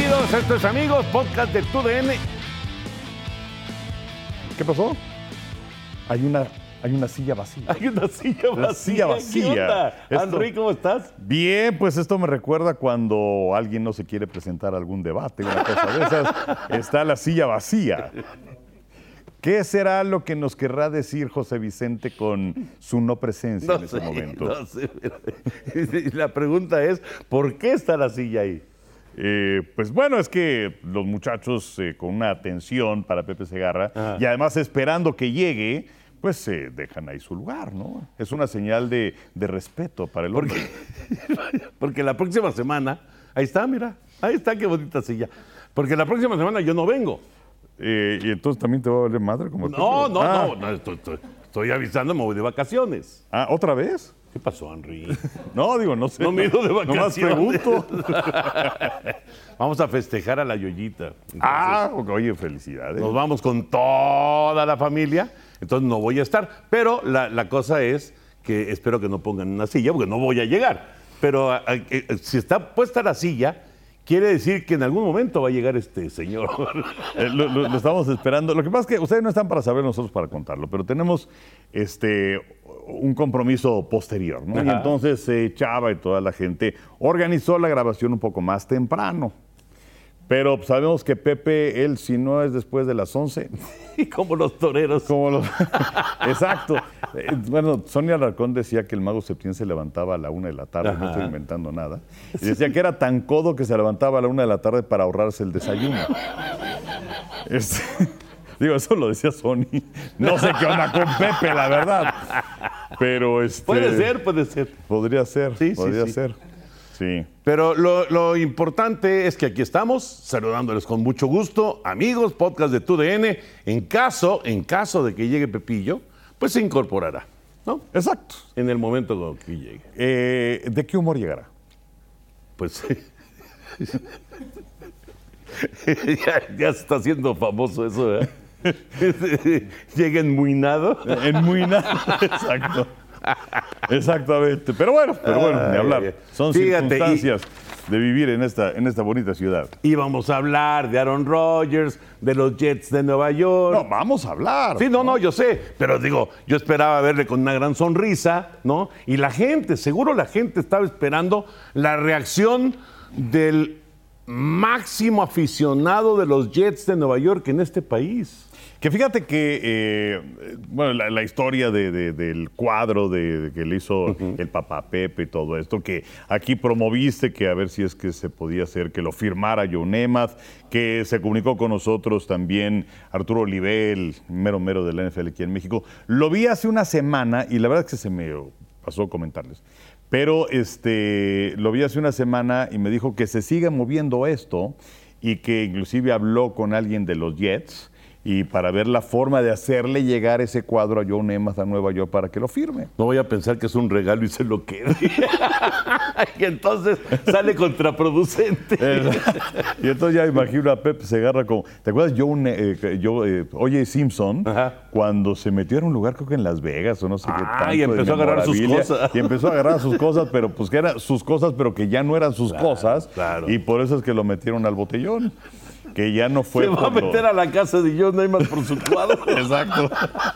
Bienvenidos, esto es Amigos, podcast de TUDN. ¿Qué pasó? Hay una silla vacía. Hay una silla vacía. La silla vacía. ¿Qué onda? Henry, ¿cómo estás? Bien, pues esto me recuerda cuando alguien no se quiere presentar a algún debate, una cosa de esas. Está la silla vacía. ¿Qué será lo que nos querrá decir José Vicente con su no presencia en ese momento? No sé, pero la pregunta es, ¿por qué está la silla ahí? Pues bueno, es que los muchachos con una atención para Pepe Segarra y además esperando que llegue, pues se dejan ahí su lugar, ¿no? Es una señal de respeto para el hombre. Porque la próxima semana, ahí está, mira, ahí está, qué bonita silla. Porque la próxima semana yo no vengo. ¿Y entonces también te va a valer madre? Como No, estoy avisando, me voy de vacaciones. ¿Otra vez? ¿Qué pasó, Henry? No, digo, no sé. No me he ido de Nomás vacaciones. pregunto. Vamos a festejar a la Yoyita. Entonces, Oye, felicidades. nos vamos con toda la familia, entonces no voy a estar. Pero la cosa es que espero que no pongan una silla, porque no voy a llegar. Pero si está puesta la silla, quiere decir que en algún momento va a llegar este señor. Lo estamos esperando. Lo que pasa es que ustedes no están para saber, nosotros para contarlo, pero tenemos un compromiso posterior, ¿no? Ajá. Y entonces Chava y toda la gente organizó la grabación un poco más temprano. Pero pues, sabemos que Pepe, él si no es después de las 11... Como los toreros. Exacto. Bueno, Sonia Alarcón decía que el Mago Septién se levantaba a la 1 de la tarde, no estoy inventando nada. Y decía que era tan codo que se levantaba a la 1 de la tarde para ahorrarse el desayuno. Digo, eso lo decía Sony. No sé qué onda con Pepe, la verdad. Pero Puede ser. Podría ser, Sí, podría sí. ser. Sí. Pero lo importante es que aquí estamos, saludándoles con mucho gusto, amigos, podcast de TUDN. En caso de que llegue Pepillo, pues se incorporará, ¿no? Exacto. En el momento que llegue. ¿De qué humor llegará? Pues ya se está haciendo famoso eso, ¿verdad? Llega enmuinado. Enmuinado, exacto. Exactamente. Pero bueno, ni hablar. Son circunstancias de vivir en esta bonita ciudad. Y vamos a hablar de Aaron Rodgers, de los Jets de Nueva York. No, vamos a hablar. Sí, no, yo sé, pero digo, yo esperaba verle con una gran sonrisa, ¿no? Y seguro la gente estaba esperando la reacción del máximo aficionado de los Jets de Nueva York en este país. Que fíjate que, la historia del cuadro que le hizo el papá Pepe y todo esto, que aquí promoviste, que a ver si es que se podía hacer, que lo firmara Joe Namath, que se comunicó con nosotros también Arturo Olivé, el mero de la NFL aquí en México. Lo vi hace una semana y la verdad es que se me pasó a comentarles. Pero lo vi hace una semana y me dijo que se sigue moviendo esto y que inclusive habló con alguien de los Jets y para ver la forma de hacerle llegar ese cuadro a Joe Namath a Nueva York para que lo firme. No voy a pensar que es un regalo y se lo quede. Y entonces sale contraproducente. Y entonces ya imagino a Pepe Segarra como... ¿Te acuerdas O.J. Simpson? Cuando se metió en un lugar, creo que en Las Vegas o no sé qué tanto, y empezó a agarrar sus cosas. Y empezó a agarrar sus cosas, pero pues que eran sus cosas, pero que ya no eran sus cosas. Claro. Y por eso es que lo metieron al botellón. Que ya no fue... Se va a meter a la casa de Joe Namath por su cuadro. Exacto.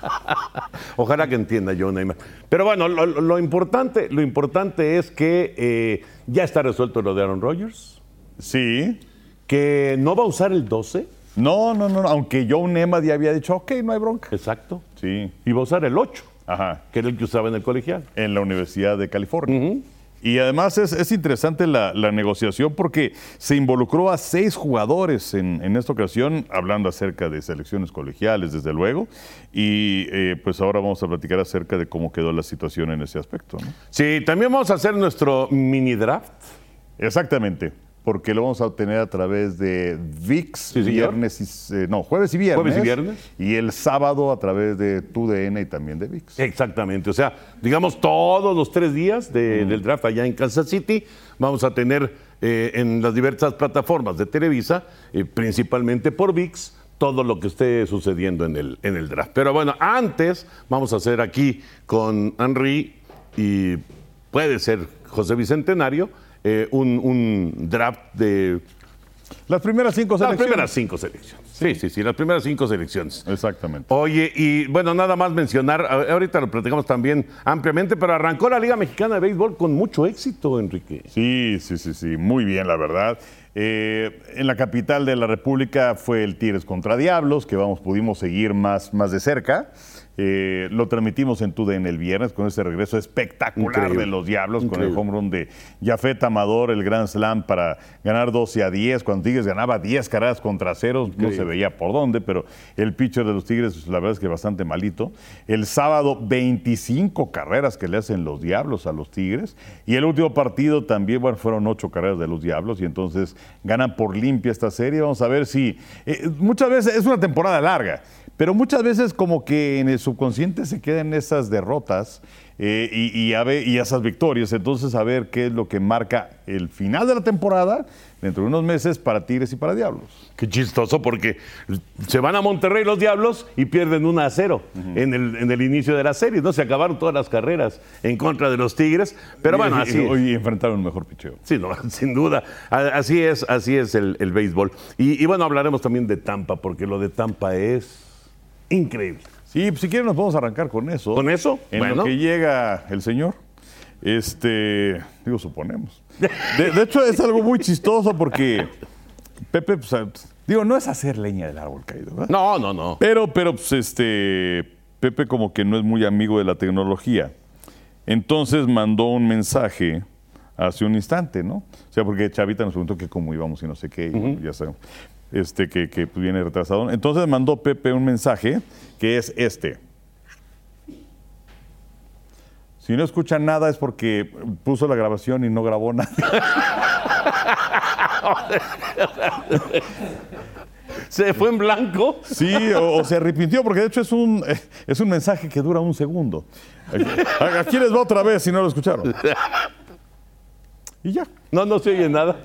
Ojalá que entienda Joe Namath. Pero bueno, lo importante es que ya está resuelto lo de Aaron Rodgers. Sí. Que no va a usar el 12. No. Aunque Joe Namath ya había dicho, ok, no hay bronca. Exacto. Sí. Y va a usar el 8. Ajá. Que era el que usaba en el colegial. En la Universidad de California. Y además es interesante la negociación porque se involucró a 6 jugadores en esta ocasión, hablando acerca de selecciones colegiales, desde luego, y pues ahora vamos a platicar acerca de cómo quedó la situación en ese aspecto, ¿no? Sí, también vamos a hacer nuestro mini draft. Exactamente, porque lo vamos a obtener a través de VIX, Sí, señor. jueves y viernes. Jueves y viernes. Y el sábado a través de TUDN y también de VIX. Exactamente, o sea, digamos todos los 3 días del draft allá en Kansas City vamos a tener en las diversas plataformas de Televisa, principalmente por VIX, todo lo que esté sucediendo en el draft. Pero bueno, antes vamos a hacer aquí con Henry y puede ser José Bicentenario un draft de Las primeras 5 selecciones. Las primeras 5 selecciones. Sí, las primeras 5 selecciones. Exactamente. Oye, y bueno, nada más mencionar, ahorita lo platicamos también ampliamente, pero arrancó la Liga Mexicana de Béisbol con mucho éxito, Enrique. Sí, muy bien, la verdad. En la capital de la República fue el Tigres contra Diablos, que pudimos seguir más de cerca. Lo transmitimos en TUDN el viernes con ese regreso espectacular de los Diablos, con el home run de Jafet Amador, el Grand Slam para ganar 12-10, cuando Tigres ganaba 10 carreras contra 0, no se veía por dónde, pero el pitcher de los Tigres, la verdad es que bastante malito. El sábado, 25 carreras que le hacen los Diablos a los Tigres, y el último partido también, fueron 8 carreras de los Diablos, y entonces ganan por limpia esta serie. Vamos a ver si... muchas veces es una temporada larga, pero muchas veces como que en el subconsciente se quedan esas derrotas y esas victorias. Entonces, a ver qué es lo que marca el final de la temporada dentro de unos meses para Tigres y para Diablos. Qué chistoso, porque se van a Monterrey los Diablos y pierden 1-0 en el inicio de la serie, ¿no? Se acabaron todas las carreras en contra de los Tigres, pero bueno, así es. Hoy enfrentaron un mejor picheo. Sí, no, sin duda. Así es el béisbol. Y bueno, hablaremos también de Tampa, porque lo de Tampa es increíble. Sí, pues si quieren nos vamos a arrancar con eso. ¿Con eso? En lo que llega el señor. Suponemos. De hecho, es algo muy chistoso porque Pepe, no es hacer leña del árbol caído, ¿verdad? No. Pero Pepe como que no es muy amigo de la tecnología. Entonces mandó un mensaje hace un instante, ¿no? O sea, porque Chavita nos preguntó que cómo íbamos y no sé qué, y ya sabemos. Que viene retrasado. Entonces mandó Pepe un mensaje que es este. Si no escuchan nada es porque puso la grabación y no grabó nada. ¿Se fue en blanco? Sí, o se arrepintió, porque de hecho es un mensaje que dura 1 segundo. Aquí les va otra vez si no lo escucharon. Y ya. No se oye nada.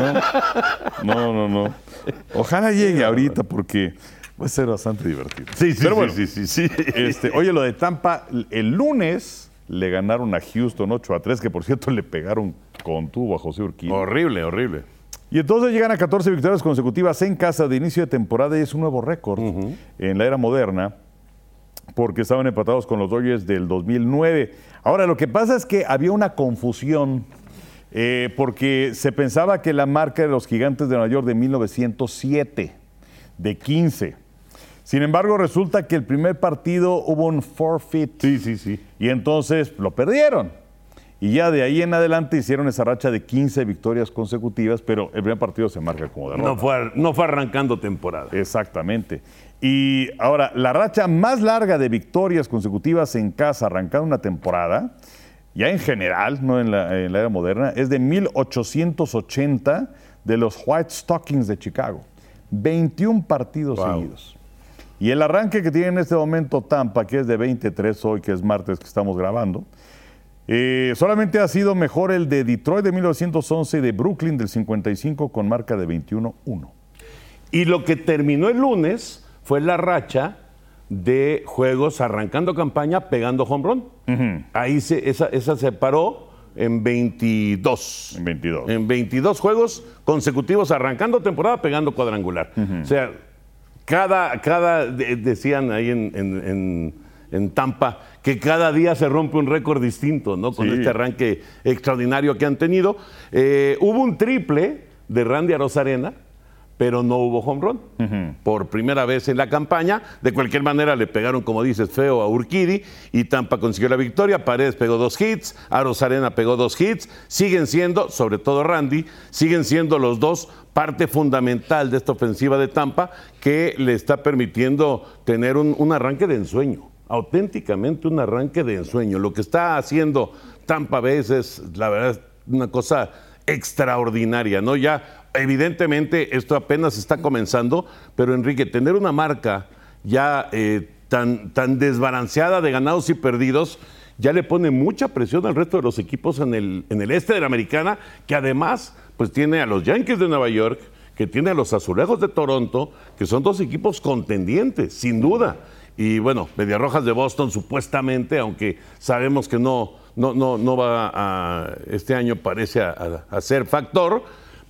No. Ojalá llegue ahorita porque va a ser bastante divertido. Sí. Pero bueno, sí. Oye, lo de Tampa, el lunes le ganaron a Houston 8-3, que por cierto le pegaron con tubo a José Urquidi. Horrible. Y entonces llegan a 14 victorias consecutivas en casa de inicio de temporada y es un nuevo récord en la era moderna, porque estaban empatados con los Dodgers del 2009. Ahora, lo que pasa es que había una confusión, porque se pensaba que la marca de los Gigantes de Nueva York de 1907, de 15. Sin embargo, resulta que el primer partido hubo un forfeit. Sí. Y entonces lo perdieron. Y ya de ahí en adelante hicieron esa racha de 15 victorias consecutivas, pero el primer partido se marca como derrota. No fue arrancando temporada. Exactamente. Y ahora, la racha más larga de victorias consecutivas en casa arrancando una temporada, ya en general, no en la era moderna, es de 1880 de los White Stockings de Chicago. 21 partidos seguidos. Y el arranque que tiene en este momento Tampa, que es de 23 hoy, que es martes que estamos grabando, solamente ha sido mejor el de Detroit de 1911 y de Brooklyn del 55 con marca de 21-1. Y lo que terminó el lunes fue la racha de juegos arrancando campaña, pegando home run. Ahí esa se paró en 22. En 22 juegos consecutivos arrancando temporada, pegando cuadrangular. O sea, decían ahí en Tampa que cada día se rompe un récord distinto, ¿no? Con este arranque extraordinario que han tenido. Hubo un triple de Randy Arozarena, pero no hubo home run. Por primera vez en la campaña. De cualquier manera le pegaron, como dices, feo a Urquidy y Tampa consiguió la victoria. Paredes pegó 2 hits, Arozarena pegó 2 hits. Siguen siendo, sobre todo Randy, siguen siendo los dos parte fundamental de esta ofensiva de Tampa, que le está permitiendo tener un arranque de ensueño. Auténticamente un arranque de ensueño. Lo que está haciendo Tampa Bay es, la verdad, una cosa extraordinaria, ¿no? Ya, evidentemente, esto apenas está comenzando, pero Enrique, tener una marca ya tan desbalanceada de ganados y perdidos, ya le pone mucha presión al resto de los equipos en el este de la Americana, que además, pues tiene a los Yankees de Nueva York, que tiene a los Azulejos de Toronto, que son dos equipos contendientes, sin duda. Y bueno, Mediarrojas de Boston supuestamente, aunque sabemos que no va a, este año parece a ser factor,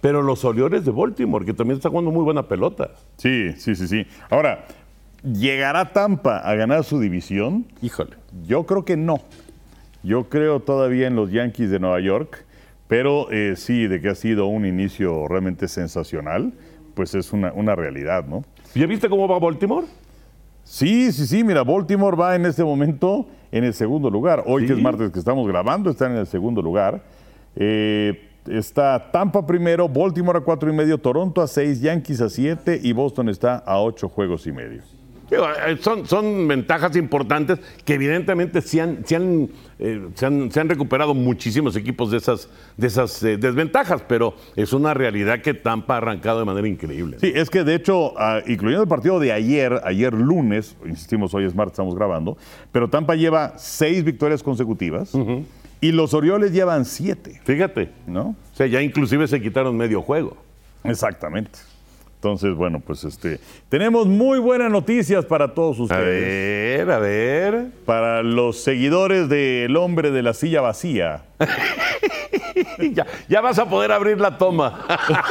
Pero los Orioles de Baltimore, que también está jugando muy buena pelota. Sí. Ahora, ¿llegará Tampa a ganar su división? Híjole. Yo creo que no. Yo creo todavía en los Yankees de Nueva York, pero sí, de que ha sido un inicio realmente sensacional, pues es una realidad, ¿no? ¿Ya viste cómo va Baltimore? Sí, mira, Baltimore va en este momento en el segundo lugar. Hoy, Sí. que es martes que estamos grabando, están en el segundo lugar. Está Tampa primero, Baltimore a 4.5, Toronto a 6, Yankees a 7 y Boston está a 8 juegos y medio. Digo, son ventajas importantes que evidentemente se han recuperado muchísimos equipos de esas desventajas, pero es una realidad que Tampa ha arrancado de manera increíble. Sí, es que de hecho, incluyendo el partido de ayer lunes, insistimos, hoy es martes, estamos grabando, pero Tampa lleva 6 victorias consecutivas y los Orioles llevan 7, Fíjate, ¿no? o sea, ya inclusive se quitaron medio juego. Exactamente. Entonces, bueno, pues tenemos muy buenas noticias para todos ustedes. A ver. Para los seguidores del hombre de la silla vacía. Ya vas a poder abrir la toma.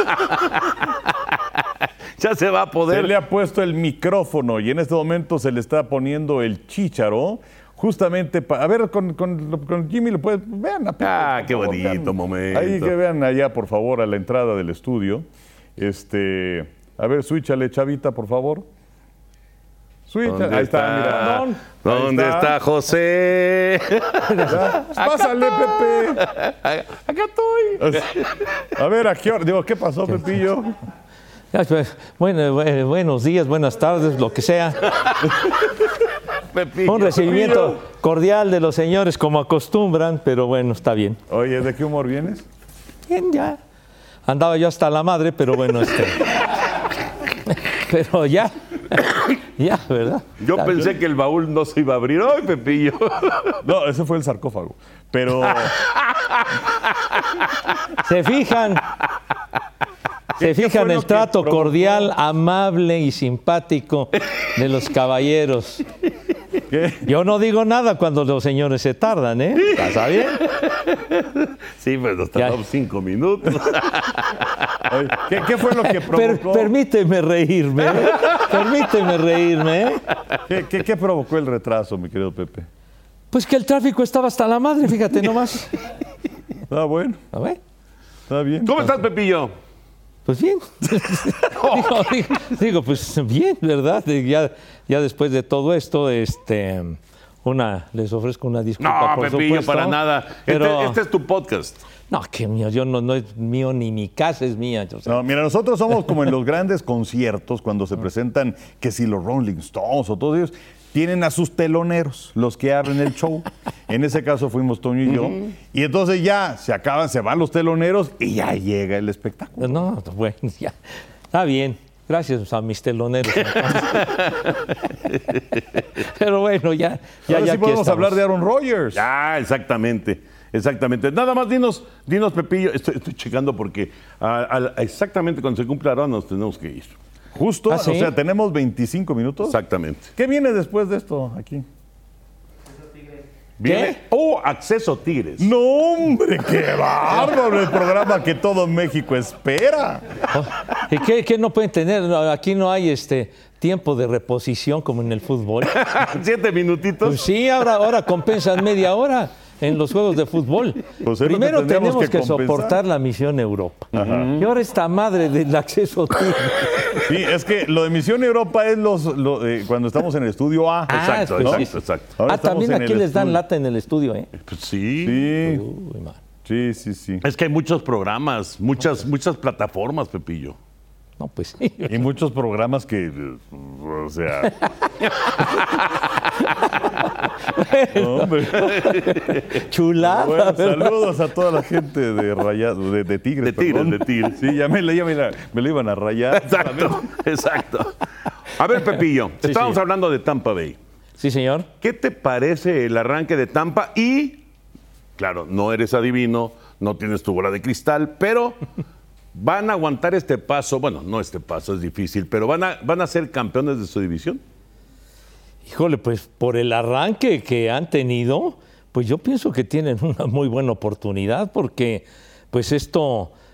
Ya se va a poder. Se le ha puesto el micrófono y en este momento se le está poniendo el chícharo. Justamente, a ver, con Jimmy, lo puedes, vean. Qué bonito momento. Ahí que vean allá, por favor, a la entrada del estudio. A ver, switchale, chavita, por favor. Switchale. Ahí está, mira. ¿Dónde está José? Pásale, Pepe. Acá estoy. A ver, ¿a qué hora? Digo, ¿qué pasó, Pepillo? Buenos días, buenas tardes, lo que sea. Pepillo. Un recibimiento cordial de los señores como acostumbran, pero bueno, está bien. Oye, ¿de qué humor vienes? Bien, ya. Andaba yo hasta la madre, pero bueno, pero ya, ¿verdad? Yo pensé que el baúl no se iba a abrir hoy, Pepillo. No, ese fue el sarcófago. Pero Se fijan fue lo el que trato provocó? cordial, amable y simpático de los caballeros. ¿qué? Yo no digo nada cuando los señores se tardan, ¿eh? ¿Está bien? Sí, pues nos tardamos 5 minutos. Oye, ¿qué fue lo que provocó? Permíteme reírme, ¿eh? Permíteme reírme, ¿eh? ¿Qué provocó el retraso, mi querido Pepe? Pues que el tráfico estaba hasta la madre, fíjate nomás. Está bueno, A ver, está bien. ¿Cómo estás, Pepillo? pues bien. digo, pues bien, ¿verdad? Ya después de todo esto, les ofrezco una disculpa, No, por Pepillo, supuesto. para nada. Pero, Este es tu podcast. no, que mío, yo no es mío ni mi casa es mía. O sea, No, mira, nosotros somos como en los grandes conciertos cuando se presentan, que si los Rolling Stones o todos ellos, tienen a sus teloneros, los que abren el show. En ese caso fuimos Toño y yo. Y entonces ya se van los teloneros y ya llega el espectáculo. no, bueno, ya. Está bien. Gracias a mis teloneros. Pero bueno, ya Ahora sí aquí podemos estamos. hablar de Aaron Rodgers. Exactamente. Nada más dinos, Pepillo, estoy checando porque exactamente cuando se cumpla Aaron nos tenemos que ir. Justo, ¿Ah, sí? o sea, tenemos 25 minutos. Exactamente. ¿Qué viene después de esto aquí? ¿Viene? Acceso Tigres. No, hombre, qué bárbaro el programa que todo México espera. ¿Y qué no pueden tener? No, aquí no hay tiempo de reposición como en el fútbol. 7 minutitos. Pues sí, ahora compensan media hora en los juegos de fútbol. Pues es lo que Primero tendríamos tenemos que compensar. soportar la misión Europa. Y ahora esta madre del acceso Tigres. Sí, es que lo de Misión Europa es cuando estamos en el estudio A. Exacto, pues sí. exacto. Ahora estamos También en aquí el les dan estudio. lata en el estudio, ¿eh? Pues sí. Sí, Uy, man. sí. Es que hay muchos programas, muchas plataformas, Pepillo. No, pues sí. Y muchos programas que, o sea... No, hombre. Chulada. Bueno, ¿verdad? saludos a toda la gente de Rayado, de Tigres. De Tigres, perdón. de Tigres. Sí, ya me lo iban a rayar. Exacto. A ver, Pepillo, estábamos sí. hablando de Tampa Bay. Sí, señor. ¿Qué te parece el arranque de Tampa? Y, claro, no eres adivino, no tienes tu bola de cristal, pero ¿van a aguantar este paso? Bueno, no este paso, es difícil, pero ¿van a ser campeones de su división? Híjole, pues por el arranque que han tenido, pues yo pienso que tienen una muy buena oportunidad porque pues esto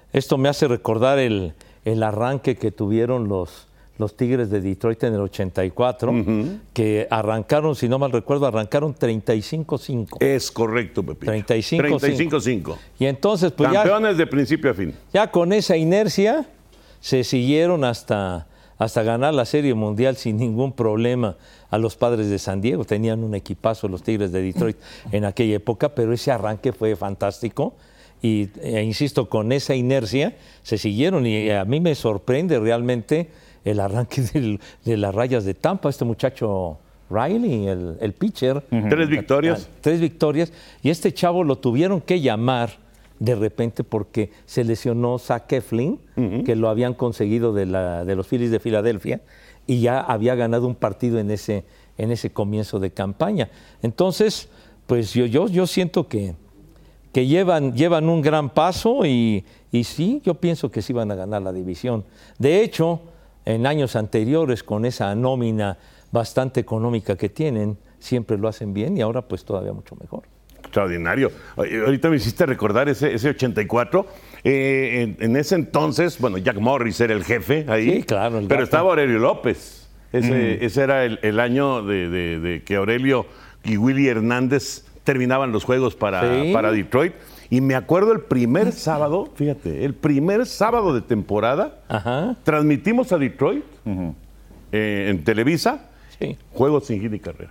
esto me hace recordar el arranque que tuvieron los Tigres de Detroit en el 84, que arrancaron, si no mal recuerdo, arrancaron 35-5. Es correcto, Pepito. 35-5. Y entonces, pues campeones de principio a fin. Ya con esa inercia se siguieron hasta ganar la Serie Mundial sin ningún problema a los Padres de San Diego. Tenían un equipazo los Tigres de Detroit en aquella época, pero ese arranque fue fantástico. Y insisto, con esa inercia se siguieron. Y a mí me sorprende realmente el arranque de las Rayas de Tampa. Este muchacho Riley, el pitcher. 3 victorias. 3 victorias. Y este chavo lo tuvieron que llamar de repente porque se lesionó Zach Eflin, que lo habían conseguido de los Phillies de Filadelfia, y ya había ganado un partido en ese comienzo de campaña. Entonces, pues yo siento que llevan un gran paso y sí, yo pienso que sí van a ganar la división. De hecho, en años anteriores, con esa nómina bastante económica que tienen, siempre lo hacen bien y ahora pues todavía mucho mejor. Extraordinario. Ahorita me hiciste recordar ese 84. En ese entonces, bueno, Jack Morris era el jefe ahí. Sí, claro. Pero estaba Aurelio López. Ese era el año de que Aurelio y Willy Hernández terminaban los juegos para Detroit. Y me acuerdo el primer sábado, fíjate, el primer sábado de temporada, transmitimos a Detroit en Televisa, juegos sin hit ni carrera.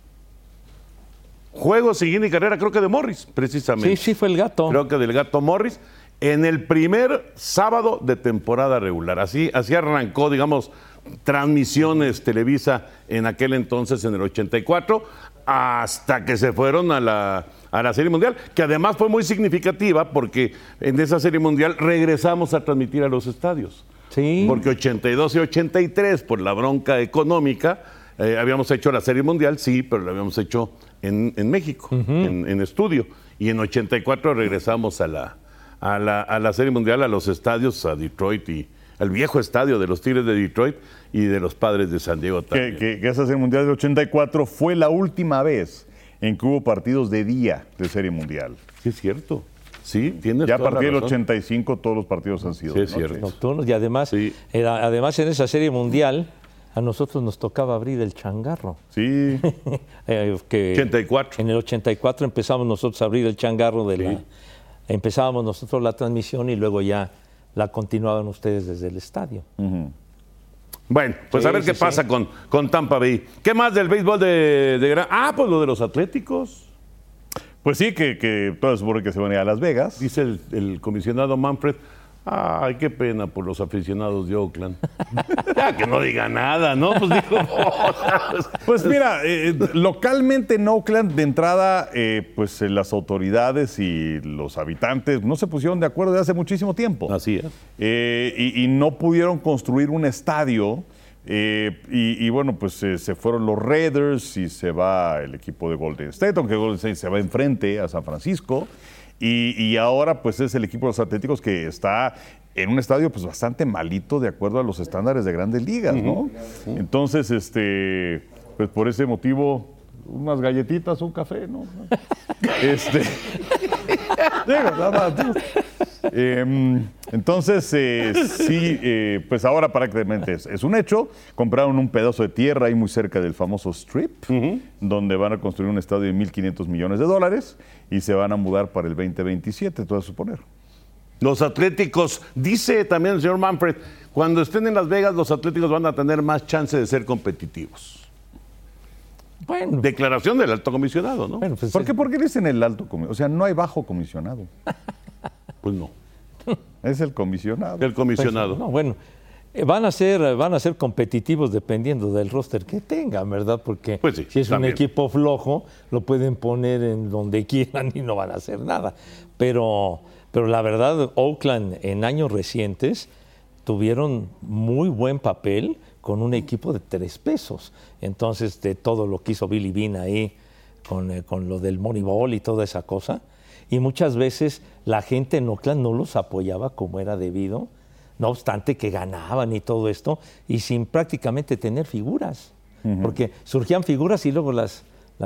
Juegos sin hit ni carrera, creo que de Morris, precisamente. Sí, fue el Gato. Creo que del Gato Morris, en el primer sábado de temporada regular. Así arrancó, digamos, transmisiones Televisa en aquel entonces, en el 84, hasta que se fueron a la Serie Mundial, que además fue muy significativa porque en esa Serie Mundial regresamos a transmitir a los estadios. Sí. Porque 82 y 83, por la bronca económica, habíamos hecho la Serie Mundial, sí, pero la habíamos hecho en México, en estudio. Y en 84 regresamos a la Serie Mundial, a los estadios, a Detroit y al viejo estadio de los Tigres de Detroit y de los Padres de San Diego también. Que esa Serie Mundial del 84 fue la última vez en que hubo partidos de día de Serie Mundial. Sí, es cierto. Sí, tienes ya a toda partir la del razón. 85 todos los partidos han sido Sí, es cierto. Nocturnos. Y además, además en esa Serie Mundial a nosotros nos tocaba abrir el changarro. Sí. 84. En el 84 empezamos nosotros a abrir el changarro empezábamos nosotros la transmisión y luego ya la continuaban ustedes desde el estadio. Bueno, pues a ver qué pasa con Tampa Bay. ¿Qué más del béisbol de gran? Pues lo de los Atléticos. Pues sí, que todo supone que se van a ir a Las Vegas. Dice el comisionado Manfred, ay, qué pena por los aficionados de Oakland. Ya que no diga nada, ¿no? Pues digo, pues mira, localmente en Oakland, de entrada, pues las autoridades y los habitantes no se pusieron de acuerdo desde hace muchísimo tiempo. Así es. Y no pudieron construir un estadio. Y bueno, pues se fueron los Raiders y se va el equipo de Golden State, aunque Golden State se va enfrente a San Francisco. Y ahora pues es el equipo de los Atléticos que está en un estadio pues bastante malito de acuerdo a los estándares de Grandes Ligas, ¿no? Entonces, pues por ese motivo, unas galletitas, un café, ¿no? Digo, nada más. Entonces, sí, pues ahora prácticamente es un hecho. Compraron un pedazo de tierra ahí muy cerca del famoso Strip, donde van a construir un estadio de $1,500 millones y se van a mudar para el 2027, todo a suponer. Los Atléticos, dice también el señor Manfred, cuando estén en Las Vegas, los Atléticos van a tener más chance de ser competitivos. Bueno. Declaración del alto comisionado, ¿no? Bueno, pues, ¿Por qué dicen el alto comisionado? O sea, no hay bajo comisionado. Pues no. Es el comisionado. El comisionado. Pues, no, bueno, van a ser competitivos dependiendo del roster que tengan, ¿verdad? Porque pues sí, si es también un equipo flojo, lo pueden poner en donde quieran y no van a hacer nada. Pero la verdad, Oakland en años recientes tuvieron muy buen papel con un equipo de 3 pesos. Entonces, de todo lo que hizo Billy Beane ahí, con lo del Moneyball y toda esa cosa, y muchas veces la gente en Oakland no los apoyaba como era debido, no obstante que ganaban y todo esto, y sin prácticamente tener figuras. Porque surgían figuras y luego las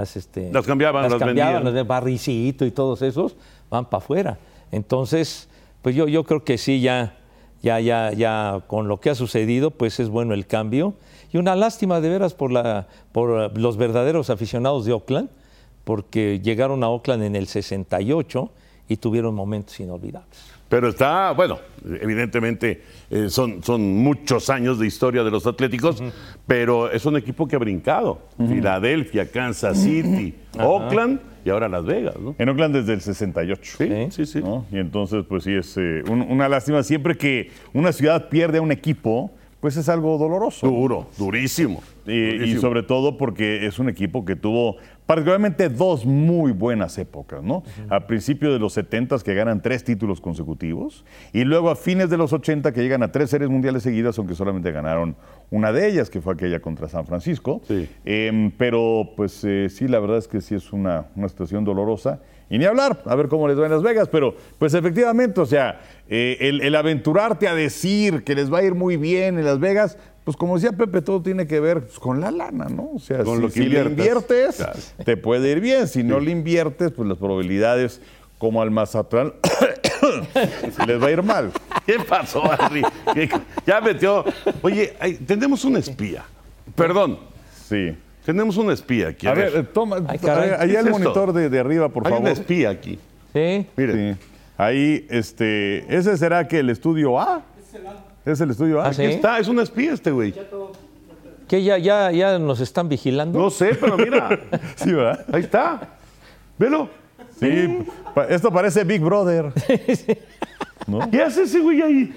cambiaban, las vendían. de Barricito y todos esos van para afuera. Entonces, pues yo creo que sí, ya con lo que ha sucedido, pues es bueno el cambio. Y una lástima de veras por los verdaderos aficionados de Oakland, porque llegaron a Oakland en el 68 y tuvieron momentos inolvidables. Pero está, bueno, evidentemente son muchos años de historia de los Atléticos, pero es un equipo que ha brincado. Filadelfia, Kansas City, Oakland y ahora Las Vegas, ¿no? En Oakland desde el 68. Sí. ¿No? Y entonces, pues sí, es una lástima. Siempre que una ciudad pierde a un equipo, pues es algo doloroso. Durísimo. Y sobre todo porque es un equipo que tuvo particularmente dos muy buenas épocas, ¿no? A principios de los 70s que ganan 3 títulos consecutivos y luego a fines de los 80 que llegan a 3 series mundiales seguidas, aunque solamente ganaron una de ellas, que fue aquella contra San Francisco. Sí. Pero pues sí, la verdad es que sí es una situación dolorosa. Y ni hablar, a ver cómo les va en Las Vegas, pero pues efectivamente, o sea, el aventurarte a decir que les va a ir muy bien en Las Vegas, pues como decía Pepe, todo tiene que ver pues, con la lana, ¿no? O sea, Con lo que si le inviertes, inviertes, te puede ir bien. Si no le inviertes, pues las probabilidades, como al Mazatlán, les va a ir mal. ¿Qué pasó, Henry? Ya metió. Oye, tenemos un espía. Perdón. Sí. Tenemos un espía aquí. A ver, toma, caray. ahí ¿Qué el es monitor de arriba, por Hay favor. un espía aquí. Sí. Mire. Sí. Ahí, ¿ese será que el estudio A? ¿Es el estudio A? Ah, ¿sí? Aquí está, es un espía este güey. ¿Qué ya nos están vigilando? No sé, pero mira. Sí, ¿verdad? Ahí está. Velo. Sí, esto parece Big Brother. ¿No? ¿Qué hace ese güey ahí?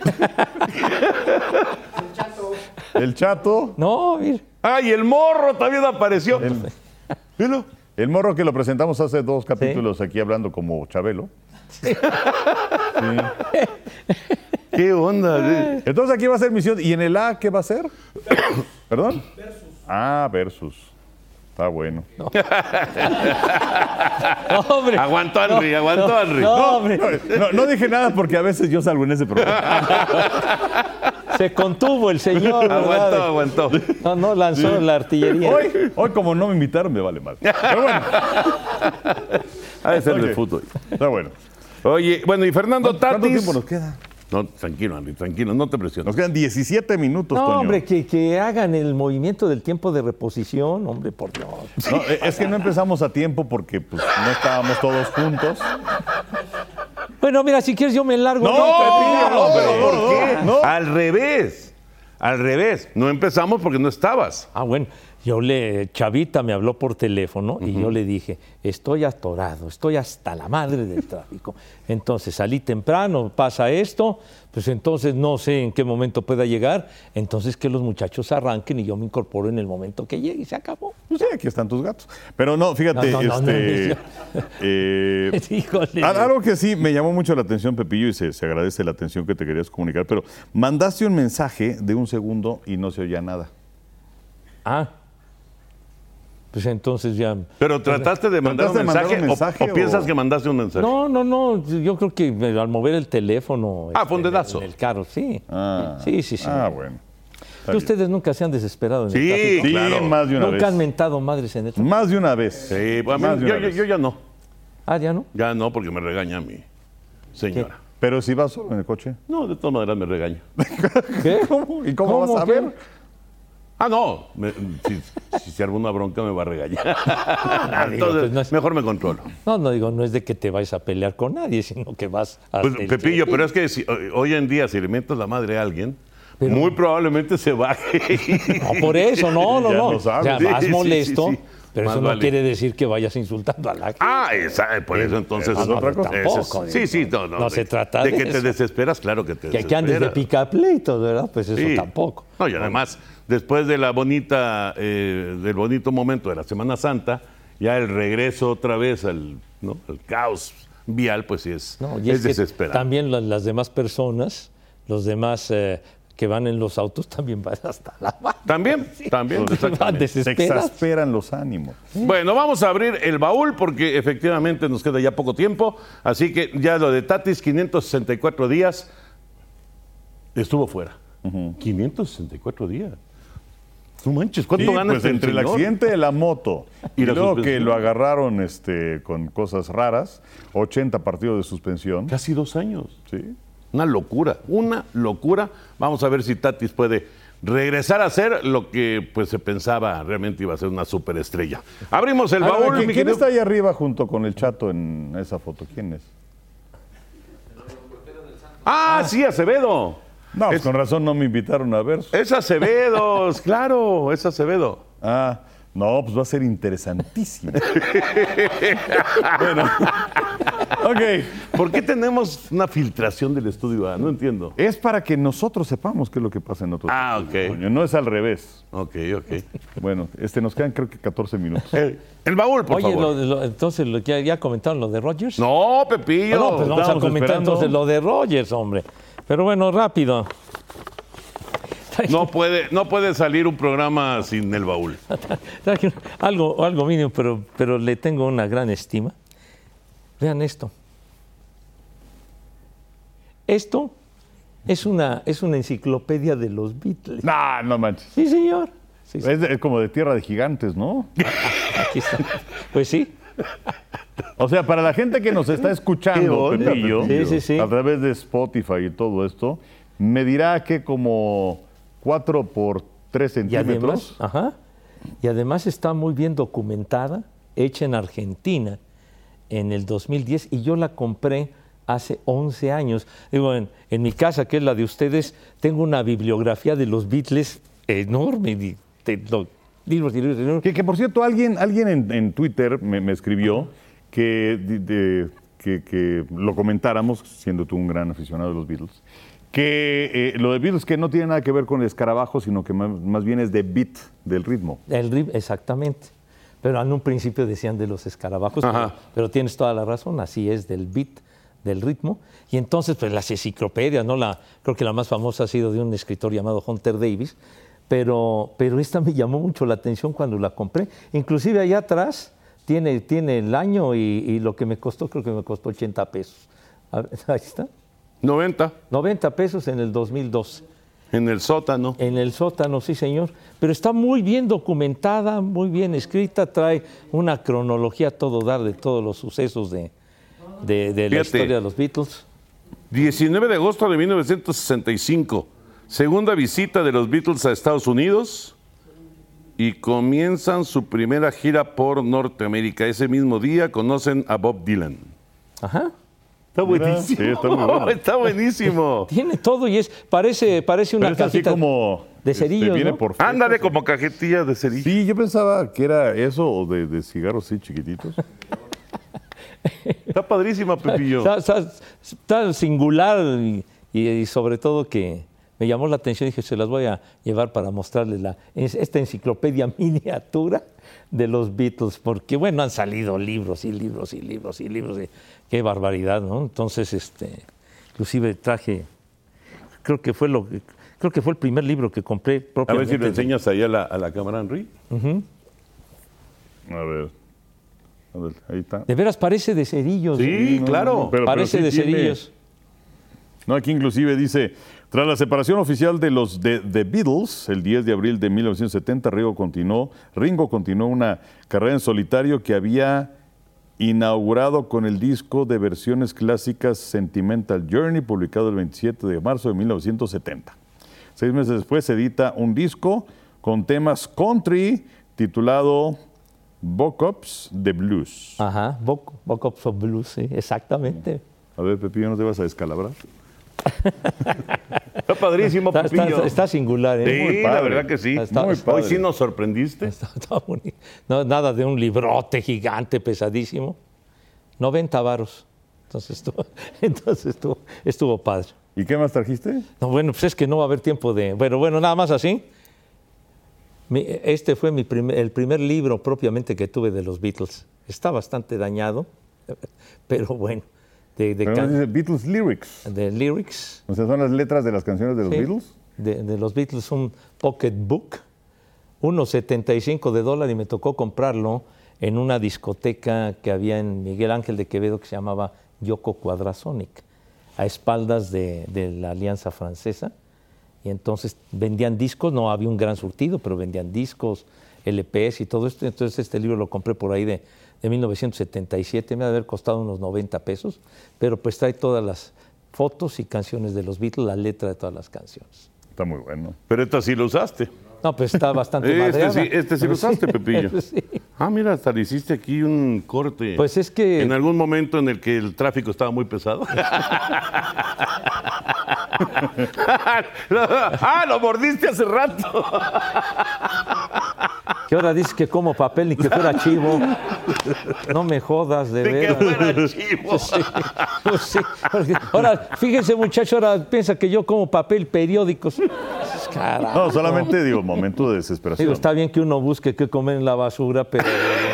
El Chato, No, mira. ¡Ay, el morro también apareció! Velo. el morro que lo presentamos hace 2 capítulos aquí hablando como Chabelo. ¿Qué onda? Entonces aquí va a ser misión. ¿Y en el A qué va a ser? ¿Perdón? Versus. Ah, Versus. Está bueno. No, hombre. Aguantó Henry, aguantó Henry. No, hombre. No dije nada porque a veces yo salgo en ese programa. Se contuvo el señor. ¿verdad? Aguantó. No lanzó la artillería. Hoy como no me invitaron, me vale mal. Pero bueno, Ha de ser de Ok. fútbol. está bueno. Oye, bueno, y Fernando ¿Cuánto Tatis. tiempo nos queda? No, tranquilo, Henry, tranquilo, no te presiones. Nos quedan 17 minutos, No, Toño. hombre, que hagan el movimiento del tiempo de reposición, hombre, por Dios. No, es que no empezamos a tiempo porque pues, no estábamos todos juntos. Bueno, mira, si quieres yo me largo. No, No, no, pero ¿por no, qué? no. Al revés. Al revés. No empezamos porque no estabas. Ah, bueno, Chavita me habló por teléfono y yo le dije, estoy atorado, estoy hasta la madre del tráfico. Entonces salí temprano, pasa esto, pues entonces no sé en qué momento pueda llegar, entonces que los muchachos arranquen y yo me incorporo en el momento que llegue y se acabó. Pues sí, aquí están tus gatos. Pero no, fíjate, No, Híjole. algo que sí me llamó mucho la atención, Pepillo, y se agradece la atención que te querías comunicar, pero mandaste un mensaje de 1 segundo y no se oía nada. Ah, pues entonces ya... Pero trataste de mandar un ¿Trataste de mensaje, mandar un mensaje o piensas o- que mandaste un mensaje. No, yo creo que al mover el teléfono... fue un dedazo. En el carro, sí. Ah, Sí. Ah, bueno. Está Que bien. ustedes nunca se han desesperado en Sí, el tráfico. Sí, claro. más de una Nunca vez. han mentado madres en el tráfico. Más de una vez. Sí, pues, a mí- Más de una vez. yo ya no. Ah, ¿ya no? Ya no, porque me regaña mi señora. Pero si vas solo en el coche. No, de todas maneras me regaña. ¿Qué? ¿Y cómo vas a qué? ver? Ah, no. Si se arma una bronca me va a regañar. digo, Entonces, pues no es- mejor me controlo. No es de que te vayas a pelear con nadie, sino que vas a... Pues, Pepillo, pero es que hoy en día si le metes la madre a alguien, muy probablemente se baje. No, por eso, no. Ya lo sabes. Ya Sí, vas sí, molesto, sí. pero Más eso no vale. quiere decir que vayas insultando a la gente. Ah, por eso entonces. es otra cosa. Tampoco, Sí, no. no se trata de de que te eso. desesperas, claro que te Que desesperas. andes de picapleitos, ¿verdad? Pues eso Sí. tampoco. No, y además, después de del bonito momento de la Semana Santa, ya el regreso otra vez al caos vial, pues sí es, No, y es es que desesperante. también las demás personas, los demás que van en los autos, también van hasta la madre. También, Van exactamente. Se desesperados. exasperan los ánimos. Bueno, vamos a abrir el baúl porque efectivamente nos queda ya poco tiempo. Así que ya lo de Tatis, 564 días, estuvo fuera. 564 días. No manches, ¿cuánto Sí, gana pues este entre el señor? accidente de la moto y, Y la luego que suspensión. lo agarraron con cosas raras, 80 partidos de suspensión. Casi 2 años. Sí. Una locura, una locura. Vamos a ver si Tatis puede regresar a ser lo que pues se pensaba realmente iba a ser una superestrella. Abrimos el baúl. ¿Quién está ahí arriba junto con el Chato en esa foto? ¿Quién es? Sí, Acevedo. No, pues con razón no me invitaron a ver. Es Acevedo, claro, es Acevedo. No, pues va a ser interesantísimo. Bueno, ok. ¿Por qué tenemos una filtración del estudio A? No entiendo. Es para que nosotros sepamos qué es lo que pasa en otros estudios, ok. coño, no es al revés. Ok. Bueno, nos quedan creo que 14 minutos. El baúl, por Oye, favor. entonces ya comentaron lo de Rodgers. No, Pepillo. No, pues vamos a estábamos comentar esperando. entonces lo de Rodgers, hombre. Pero bueno, rápido. No puede salir un programa sin el baúl. Traje algo mínimo, pero le tengo una gran estima. Vean esto. Esto es una enciclopedia de los Beatles. No manches. Sí, señor. Sí, sí. Es como de tierra de gigantes, ¿no? Aquí está. Pues sí. O sea, para la gente que nos está escuchando, ¿Qué onda, Pepillo, Pepillo? Sí. a través de Spotify y todo esto, me dirá que como 4 por 3 Y además, centímetros. y además está muy bien documentada, hecha en Argentina en el 2010 y yo la compré hace 11 años. Digo, en mi casa, que es la de ustedes, tengo una bibliografía de los Beatles enorme. Libros y libros y libros. Que por cierto, alguien en Twitter me escribió que lo comentáramos, siendo tú un gran aficionado de los Beatles, que lo de Beatles que no tiene nada que ver con el escarabajo, sino que más bien es de beat, del ritmo. Exactamente. Pero en un principio decían de los escarabajos, pero tienes toda la razón, así es, del beat, del ritmo. Y entonces, pues las enciclopedias, ¿no? Creo que la más famosa ha sido de un escritor llamado Hunter Davis, pero esta me llamó mucho la atención cuando la compré. Inclusive allá atrás tiene el año y lo que me costó, creo que me costó 80 pesos. Ahí está. 90 pesos en el 2012. en el sótano. En el sótano, sí, señor. Pero está muy bien documentada, muy bien escrita, trae una cronología a todo dar de todos los sucesos de la historia de los Beatles. 19 de agosto de 1965, segunda visita de los Beatles a Estados Unidos y comienzan su primera gira por Norteamérica. Ese mismo día conocen a Bob Dylan. Ajá. Está buenísimo. Sí, está muy bueno. Está buenísimo. Tiene todo y parece una Pero es así cajita como de cerillos, viene ¿no? por fechas. Ándale como cajetilla de cerillo. Sí, yo pensaba que era eso o de cigarros así chiquititos. Está padrísima, Pepillo. Está singular y sobre todo que me llamó la atención y dije, se las voy a llevar para mostrarles esta enciclopedia miniatura de los Beatles, porque bueno, han salido libros y libros y libros y libros, qué barbaridad, ¿no? Entonces, inclusive traje, creo que fue el primer libro que compré A ver propiamente. si lo enseñas ahí a la cámara, Henry. A ver, ahí está. De veras parece de cerillos. Sí, claro. Parece sí de tiene- cerillos. No, aquí inclusive dice, tras la separación oficial de los The Beatles, el 10 de abril de 1970, Ringo continuó una carrera en solitario que había inaugurado con el disco de versiones clásicas Sentimental Journey, publicado el 27 de marzo de 1970. 6 meses después se edita un disco con temas country titulado Backups de Blues. Ajá, Backups of Blues, sí, exactamente. A ver, Pepillo, ¿no te vas a descalabrar? Está padrísimo, Pepillo. Está singular, ¿eh? Sí, Muy la padre. verdad que sí. Está- Muy está- Hoy padre. sí nos sorprendiste. Está bonito. No, nada de un librote gigante, pesadísimo. 90 varos. Entonces estuvo padre. ¿Y qué más trajiste? No, bueno, pues es que no va a haber tiempo de... Bueno, nada más así. Este fue el primer libro propiamente que tuve de los Beatles. Está bastante dañado, pero bueno. Pero no dice Beatles Lyrics. De lyrics. O sea, son las letras de las canciones de los Sí, Beatles. de los Beatles, un pocketbook, $1.75 y me tocó comprarlo en una discoteca que había en Miguel Ángel de Quevedo que se llamaba Yoko Quadrasonic, a espaldas de la Alianza Francesa. Y entonces vendían discos, no había un gran surtido, pero vendían discos, LPs y todo esto. Entonces este libro lo compré por ahí de 1977, me ha de haber costado unos 90 pesos, pero pues trae todas las fotos y canciones de los Beatles, la letra de todas las canciones. Está muy bueno. Pero esta sí lo usaste. No, pues está bastante madreada. Este sí lo usaste, Pepillo. Sí. Ah, mira, hasta le hiciste aquí un corte. Pues es que... En algún momento en el que el tráfico estaba muy pesado. Lo mordiste hace rato. Que ahora dices que como papel ni que fuera chivo. No me jodas, de veras. Que fuera chivo. Sí, pues sí. Ahora, fíjense, muchacho, ahora piensa que yo como papel periódicos. Carajo. No, solamente digo, momento de desesperación. Digo, está bien que uno busque qué comer en la basura, pero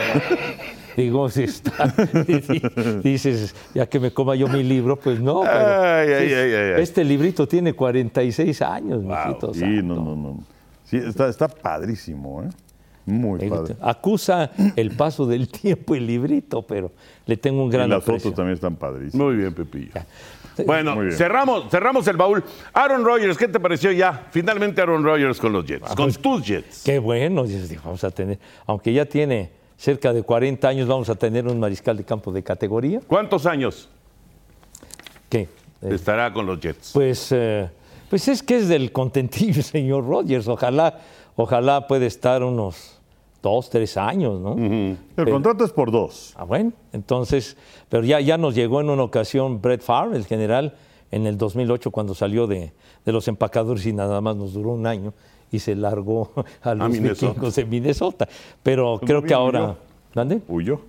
digo, si está, dices, ya que me coma yo mi libro, pues no. Pero este librito tiene 46 años, mijito. Sí, no. Sí, está padrísimo, ¿eh? Muy padre. Acusa el paso del tiempo el librito, pero le tengo un gran y las aprecio. fotos también están padrísimas. Muy bien, Pepillo. Bueno, cerramos el baúl. Aaron Rodgers, ¿qué te pareció ya? Finalmente Aaron Rodgers con los Jets, con tus Jets. Qué bueno, vamos a tener, aunque ya tiene cerca de 40 años, vamos a tener un mariscal de campo de categoría. ¿Cuántos años ¿Qué? estará con los Jets? Pues es que es del contentillo, señor Rodgers. Ojalá puede estar unos 2, 3 años, ¿no? El contrato es por 2. Ah, bueno, entonces, pero ya nos llegó en una ocasión Brett Favre, el general, en el 2008 cuando salió de los empacadores y nada más nos duró un año y se largó a los vikingos de Minnesota. Pero creo que ahora... ¿Dónde? Huyó.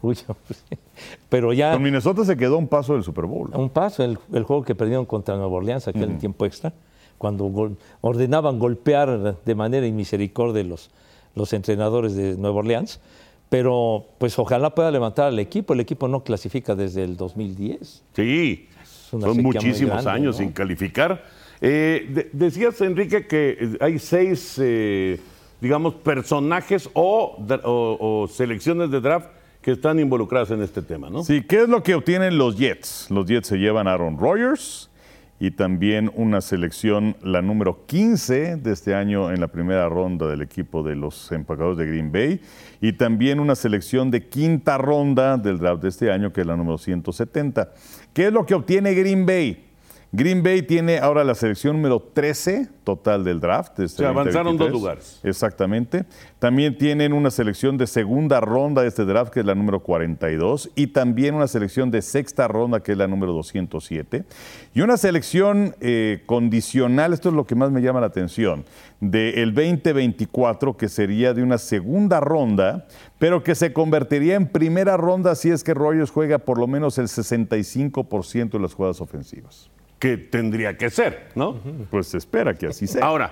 Pero ya... Con Minnesota se quedó un paso del Super Bowl. Un paso, el juego que perdieron contra Nueva Orleans, aquel en tiempo extra, cuando ordenaban golpear de manera inmisericordia los entrenadores de Nueva Orleans, pero pues ojalá pueda levantar al equipo. El equipo no clasifica desde el 2010. Sí, son muchísimos años sin calificar. Decías, Enrique, que hay 6, digamos, personajes o selecciones de draft que están involucradas en este tema, ¿no? Sí, ¿qué es lo que obtienen los Jets? Los Jets se llevan a Aaron Rodgers y también una selección, la número 15 de este año en la primera ronda del equipo de los empacadores de Green Bay, y también una selección de quinta ronda del draft de este año, que es la número 170. ¿Qué es lo que obtiene Green Bay? Green Bay tiene ahora la selección número 13 total del draft. Se avanzaron 2 lugares. Exactamente. También tienen una selección de segunda ronda de este draft, que es la número 42, y también una selección de sexta ronda, que es la número 207. Y una selección condicional, esto es lo que más me llama la atención, del 2024, que sería de una segunda ronda, pero que se convertiría en primera ronda si es que Rodgers juega por lo menos el 65% de las jugadas ofensivas. Que tendría que ser, ¿no? Pues se espera que así sea. Ahora,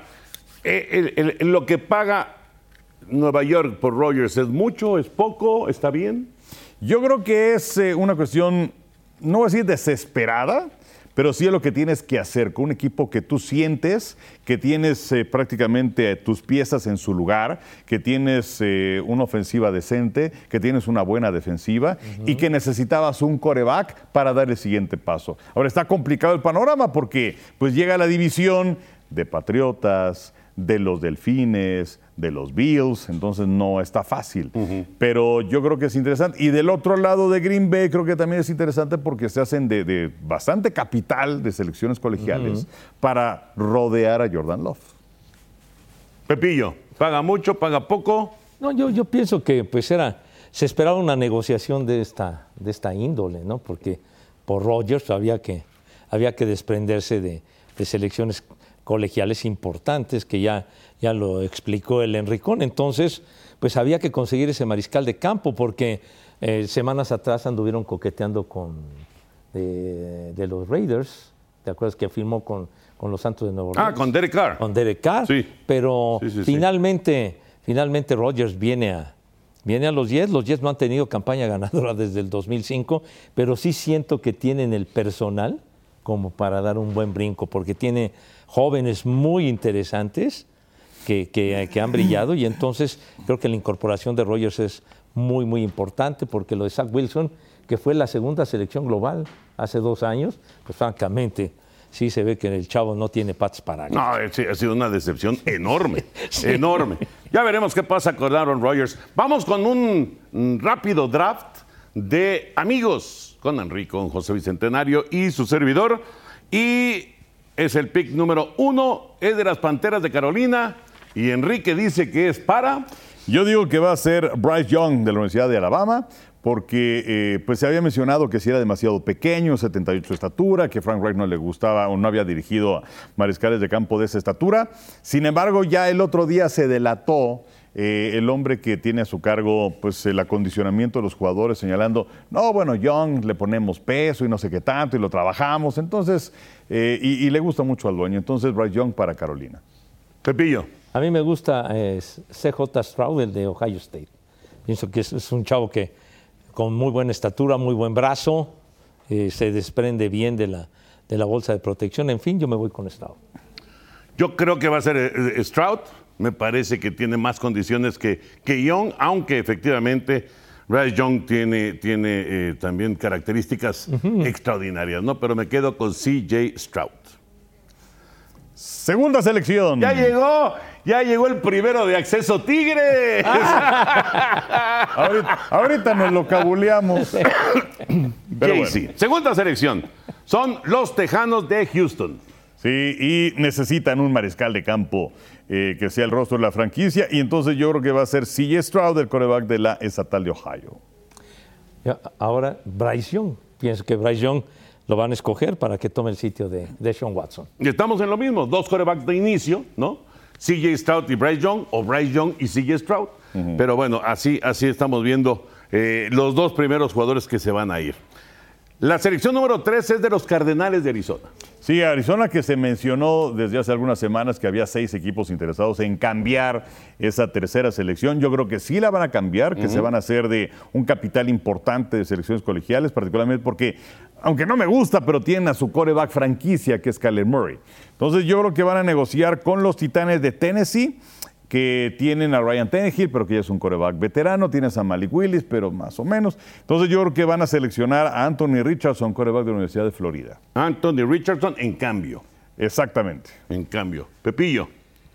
lo que paga Nueva York por Rodgers, ¿es mucho, es poco, está bien? Yo creo que es una cuestión, no voy a decir desesperada, pero sí es lo que tienes que hacer con un equipo que tú sientes que tienes prácticamente tus piezas en su lugar, que tienes una ofensiva decente, que tienes una buena defensiva y que necesitabas un quarterback para dar el siguiente paso. Ahora está complicado el panorama porque pues llega la división de Patriotas, de los Delfines, de los Bills, entonces no está fácil. Pero yo creo que es interesante. Y del otro lado de Green Bay creo que también es interesante porque se hacen de bastante capital de selecciones colegiales para rodear a Jordan Love. Pepillo, ¿paga mucho, paga poco? No, yo pienso que pues se esperaba una negociación de esta índole, ¿no? Porque por Rodgers había que desprenderse de selecciones colegiales importantes, que ya lo explicó el Enricón. Entonces, pues había que conseguir ese mariscal de campo, porque semanas atrás anduvieron coqueteando de los Raiders. ¿Te acuerdas que firmó con los Santos de Nueva Orleans? Con Derek Carr. Con Derek Carr, sí. Pero finalmente Rodgers viene a los Jets. Los Jets no han tenido campaña ganadora desde el 2005, pero sí siento que tienen el personal como para dar un buen brinco, porque tiene jóvenes muy interesantes que han brillado, y entonces creo que la incorporación de Rodgers es muy, muy importante, porque lo de Zach Wilson, que fue la segunda selección global hace 2 años, pues francamente sí se ve que el chavo no tiene patas para no, ha sido una decepción enorme, enorme. Ya veremos qué pasa con Aaron Rodgers. Vamos con un rápido draft de Amigos con Henry, con José Bicentenario y su servidor. Y es el pick número 1, es de las Panteras de Carolina. Y Enrique dice que es para... Yo digo que va a ser Bryce Young de la Universidad de Alabama, porque pues se había mencionado que si era demasiado pequeño, 78 de estatura, que Frank Reich no le gustaba o no había dirigido a mariscales de campo de esa estatura. Sin embargo, ya el otro día se delató el hombre que tiene a su cargo pues el acondicionamiento de los jugadores, señalando, no, bueno, Young le ponemos peso y no sé qué tanto y lo trabajamos, entonces, y le gusta mucho al dueño. Entonces, Bryce Young para Carolina. Pepillo. A mí me gusta CJ Stroud, el de Ohio State. Pienso que es un chavo que con muy buena estatura, muy buen brazo, se desprende bien de la bolsa de protección. En fin, yo me voy con Stroud. Yo creo que va a ser Stroud. Me parece que tiene más condiciones que Young, aunque efectivamente Bryce Young tiene también características extraordinarias, ¿no? Pero me quedo con CJ Stroud. Segunda selección. ¡Ya llegó el primero de Acceso Tigres! Ahorita nos lo cabuleamos. Pero bueno. Segunda selección. Son los Tejanos de Houston. Sí, y necesitan un mariscal de campo que sea el rostro de la franquicia. Y entonces yo creo que va a ser CJ Stroud, el quarterback de la estatal de Ohio. Ahora, Bryce Young. Pienso que Bryce Young lo van a escoger para que tome el sitio de Sean Watson. Y estamos en lo mismo, 2 quarterbacks de inicio, ¿no? CJ Stroud y Bryce Young, o Bryce Young y CJ Stroud. Pero bueno, así estamos viendo los 2 primeros jugadores que se van a ir. La selección número 3 es de los Cardenales de Arizona. Sí, Arizona, que se mencionó desde hace algunas semanas que había 6 equipos interesados en cambiar esa tercera selección. Yo creo que sí la van a cambiar, que se van a hacer de un capital importante de selecciones colegiales, particularmente porque, aunque no me gusta, pero tienen a su quarterback franquicia, que es Kyler Murray. Entonces yo creo que van a negociar con los Titanes de Tennessee, que tienen a Ryan Tannehill, pero que ya es un quarterback veterano. Tienes a Malik Willis, pero más o menos. Entonces yo creo que van a seleccionar a Anthony Richardson, quarterback de la Universidad de Florida. Anthony Richardson, en cambio. Exactamente. En cambio. Pepillo.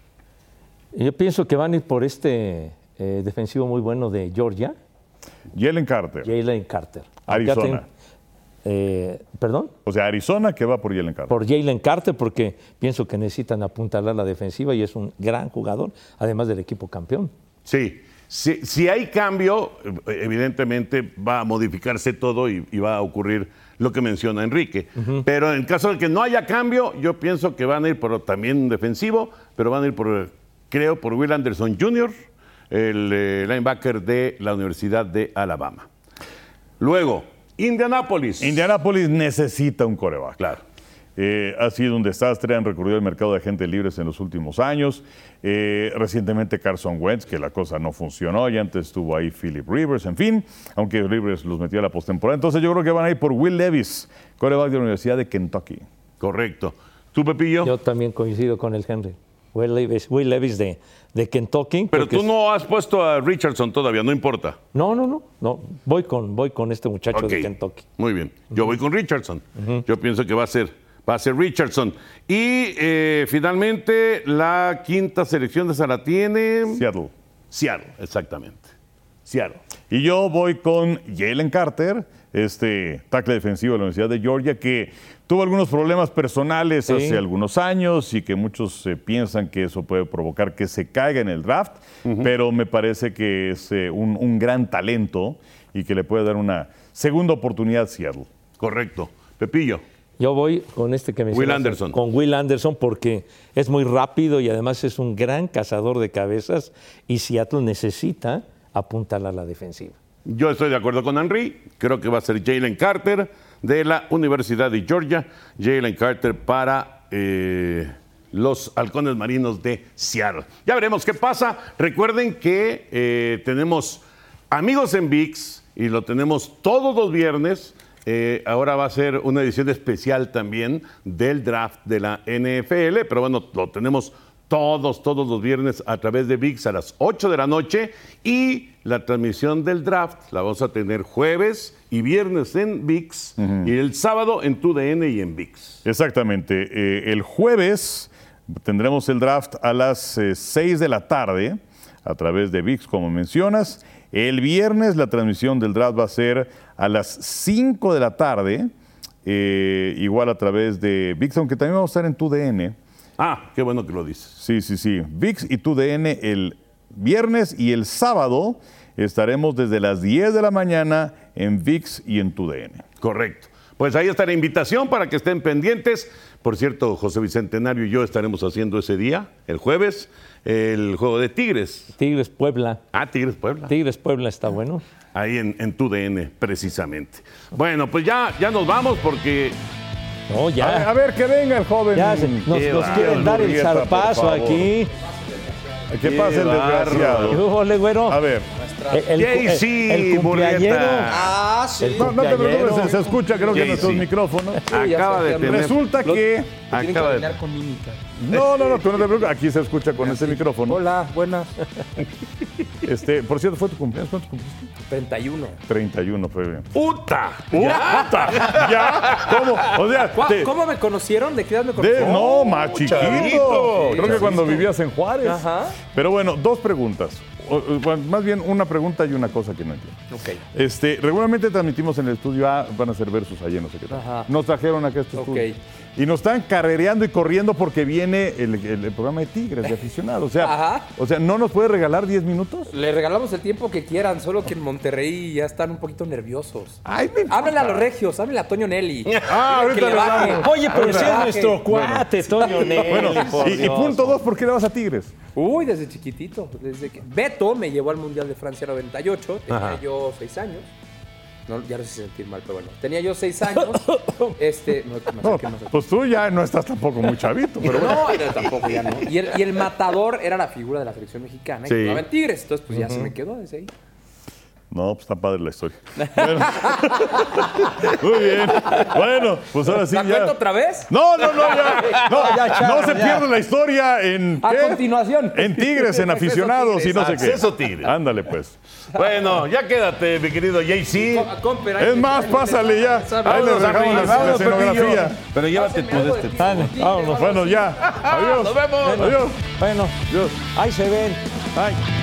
Yo pienso que van a ir por este defensivo muy bueno de Georgia. Jalen Carter. Jalen Carter. Arizona. ¿Perdón? O sea, Arizona que va por Jalen Carter. Por Jalen Carter, porque pienso que necesitan apuntalar la defensiva y es un gran jugador, además del equipo campeón. Sí. Si hay cambio, evidentemente va a modificarse todo y va a ocurrir lo que menciona Enrique. Pero en caso de que no haya cambio, yo pienso que van a ir por también un defensivo, pero van a ir por Will Anderson Jr., el linebacker de la Universidad de Alabama. Luego, Indianápolis. Indianápolis necesita un quarterback. Claro. Ha sido un desastre, han recurrido al mercado de agentes libres en los últimos años. Recientemente Carson Wentz, que la cosa no funcionó, y antes estuvo ahí Philip Rivers, en fin, aunque Rivers los metió a la postemporada. Entonces yo creo que van a ir por Will Levis, quarterback de la Universidad de Kentucky. Correcto. ¿Tú, Pepillo? Yo también coincido con el Henry. Will Levis de Kentucky. Pero tú no has puesto a Richardson todavía, no importa. No. Voy con este muchacho de Kentucky. Muy bien. Yo voy con Richardson. Yo pienso que va a ser Richardson. Y finalmente la quinta selección de esa la tiene Seattle, exactamente. Seattle. Y yo voy con Jalen Carter, tackle defensivo de la Universidad de Georgia, que tuvo algunos problemas personales hace algunos años y que muchos piensan que eso puede provocar que se caiga en el draft, pero me parece que es un gran talento y que le puede dar una segunda oportunidad a Seattle. Correcto. Pepillo. Yo voy con este que mencionaste, Will Anderson. con Will Anderson, porque es muy rápido y además es un gran cazador de cabezas y Seattle necesita apuntalar a la defensiva. Yo estoy de acuerdo con Henry, creo que va a ser Jalen Carter de la Universidad de Georgia. Jalen Carter para los Halcones Marinos de Seattle. Ya veremos qué pasa. Recuerden que tenemos Amigos en ViX y lo tenemos todos los viernes. Ahora va a ser una edición especial también del draft de la NFL, pero bueno, lo tenemos todos los viernes a través de ViX a las 8 de la noche y la transmisión del draft la vamos a tener jueves y viernes en ViX y el sábado en TUDN y en ViX. Exactamente. El jueves tendremos el draft a las 6 de la tarde a través de ViX, como mencionas, El viernes la transmisión del draft va a ser a las 5 de la tarde, igual a través de ViX, aunque también vamos a estar en TUDN. Ah, qué bueno que lo dices. Sí. ViX y TUDN el viernes, y el sábado estaremos desde las 10 de la mañana en ViX y en TUDN. Correcto. Pues ahí está la invitación para que estén pendientes. Por cierto, José Bicentenario y yo estaremos haciendo ese día, el jueves, el juego de Tigres. Tigres Puebla. Ah, Tigres Puebla. Tigres Puebla está bueno. Ahí en TUDN, precisamente. Bueno, pues ya nos vamos porque... No, ya. A ver, que venga el joven. Ya nos quieren dar el Murrieta, zarpazo por favor. aquí. ¿Qué pasa el desgraciado? Ole, güero. A ver. JC Murrieta. Ah, sí. No te preocupes, se escucha, creo que en nuestros micrófonos. Acaba de tener... Resulta que... Acaba de... con mímica. No, tú no te preocupes, aquí se escucha con ese micrófono. Hola, buenas. Por cierto, ¿fue tu cumpleaños? ¿Cuánto cumpliste? 31. 31 fue bien. ¡Puta! ¿Ya? ¿Cómo? O sea, ¿Cómo me conocieron? ¿De qué edad me conocieron? no, más chiquito. chavito. Creo que cuando vivías en Juárez. Ajá. Pero bueno, dos preguntas. Bueno, más bien una pregunta y una cosa que no entiendo. Ok. Regularmente transmitimos en el estudio A, van a ser versus ayer, no sé qué tal. Ajá. Nos trajeron acá a este estudio. Ok. Y nos están carrereando y corriendo porque viene el programa de Tigres, de aficionados. Ajá. O sea, ¿no nos puede regalar 10 minutos? Le regalamos el tiempo que quieran, solo que en Monterrey ya están un poquito nerviosos. Ay, Háblenle a los regios, háblenle a Toño Nelly. ahorita Que le le baje. damos. Oye, pero si es Baje. nuestro cuate, Toño Nelly. Bueno, por y Dios. punto 2, ¿por qué le vas a Tigres? Uy, desde chiquitito. Desde que Beto me llevó al Mundial de Francia 98. Tenía yo 6 años. No, ya no sé sentir mal, pero bueno. Tenía yo 6 años. Pues tú ya no estás tampoco muy chavito, pero bueno. No, tampoco ya no. Y el matador era la figura de la selección mexicana. Sí. Y jugaba en Tigres. Entonces, pues ya se me quedó desde ahí. No, pues está padre la historia. Bueno. Muy bien. Bueno, pues ahora sí ¿La ya. cuento otra vez? No, ya. No, Ya, Charro, no se ya. pierde la historia en... A ¿qué? continuación. En Tigres, en Acceso aficionados Tigres. y no sé qué. Acceso Tigres. Ándale, pues. Bueno, ya quédate, mi querido JC. Es más, pásale ya. Ahí les dejamos la escenografía. Pero llévate tú de este. Dale, vámonos. Bueno, ya. Adiós. Nos vemos. Adiós. Bueno, Adiós. ahí se ven. Ay.